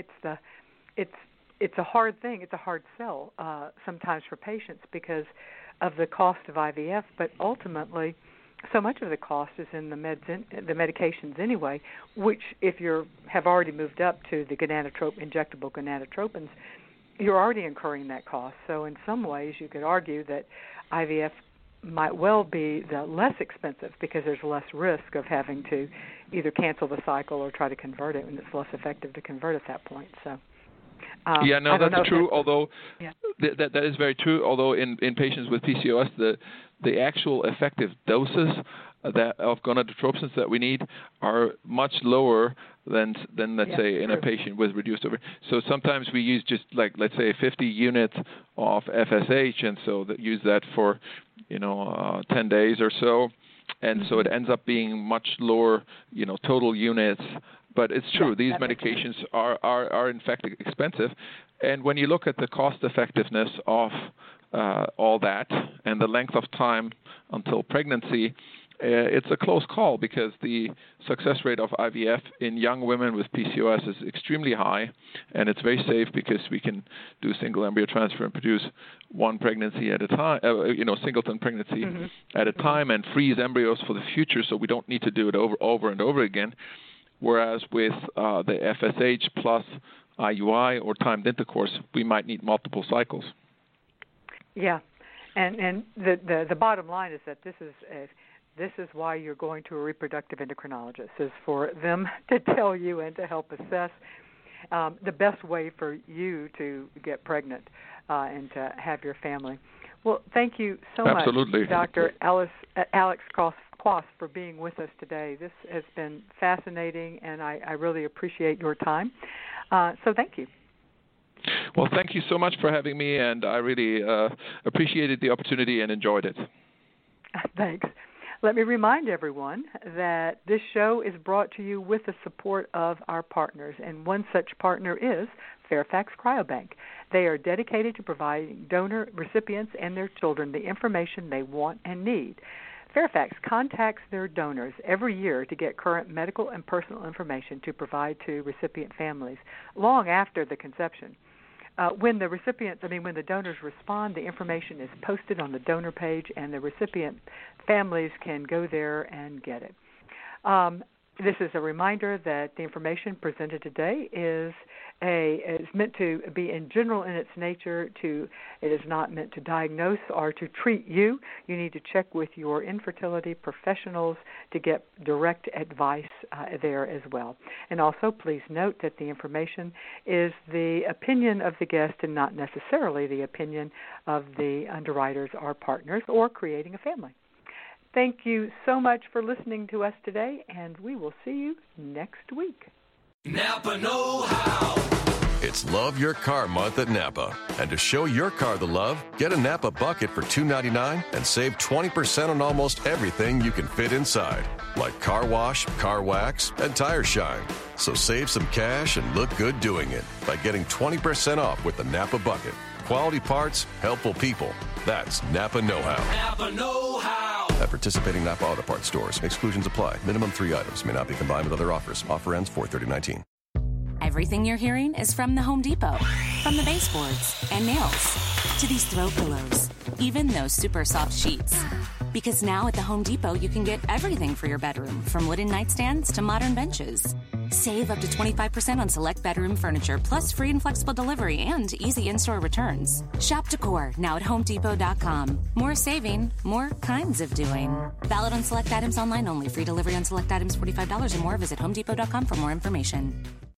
it's a hard thing. It's a hard sell sometimes for patients because of the cost of IVF, but ultimately so much of the cost is in the medications anyway, which if you have already moved up to the injectable gonadotropins, you're already incurring that cost. So in some ways you could argue that IVF might well be the less expensive because there's less risk of having to either cancel the cycle or try to convert it, and it's less effective to convert at that point. So
That's true. Although that is very true. Although in patients with PCOS, the actual effective doses of gonadotropins that we need are much lower than let's say in a patient with reduced ovary. So sometimes we use just let's say 50 units of FSH, and so use that for 10 days or so, and so it ends up being much lower total units. But it's true, these medications are in fact expensive, and when you look at the cost effectiveness of all that and the length of time until pregnancy, it's a close call because the success rate of IVF in young women with PCOS is extremely high, and it's very safe because we can do single embryo transfer and produce one pregnancy at a time, singleton pregnancy at a time, and freeze embryos for the future, so we don't need to do it over and over again. Whereas with the FSH plus IUI or timed intercourse, we might need multiple cycles.
Yeah, and the bottom line is that this is why you're going to a reproductive endocrinologist, is for them to tell you and to help assess the best way for you to get pregnant and to have your family. Well, thank you so much, Dr. Alex Quast, for being with us today. This has been fascinating, and I really appreciate your time. So thank you.
Well, thank you so much for having me, and I really appreciated the opportunity and enjoyed it.
Thanks. Let me remind everyone that this show is brought to you with the support of our partners, and one such partner is Fairfax Cryobank. They are dedicated to providing donor recipients and their children the information they want and need. Fairfax contacts their donors every year to get current medical and personal information to provide to recipient families long after the conception. When the donors respond, the information is posted on the donor page, and the recipient families can go there and get it. This is a reminder that the information presented today is meant to be in general in its nature. It is not meant to diagnose or to treat you. You need to check with your infertility professionals to get direct advice there as well. And also, please note that the information is the opinion of the guest and not necessarily the opinion of the underwriters or partners or creating a family. Thank you so much for listening to us today, and we will see you next week.
Napa Know-How. It's Love Your Car Month at Napa. And to show your car the love, get a Napa bucket for $2.99 and save 20% on almost everything you can fit inside, like car wash, car wax, and tire shine. So save some cash and look good doing it by getting 20% off with the Napa bucket. Quality parts, helpful people. That's Napa Know-How. Napa Know-How. At participating Napa Auto Parts stores, exclusions apply. Minimum 3 items may not be combined with other offers. Offer ends 4/30/19.
Everything you're hearing is from the Home Depot. From the baseboards and nails to these throw pillows, even those super soft sheets. Because now at the Home Depot, you can get everything for your bedroom, from wooden nightstands to modern benches. Save up to 25% on select bedroom furniture, plus free and flexible delivery and easy in-store returns. Shop decor now at HomeDepot.com. More saving, more kinds of doing. Valid on select items online only. Free delivery on select items $45 or more. Visit HomeDepot.com for more information.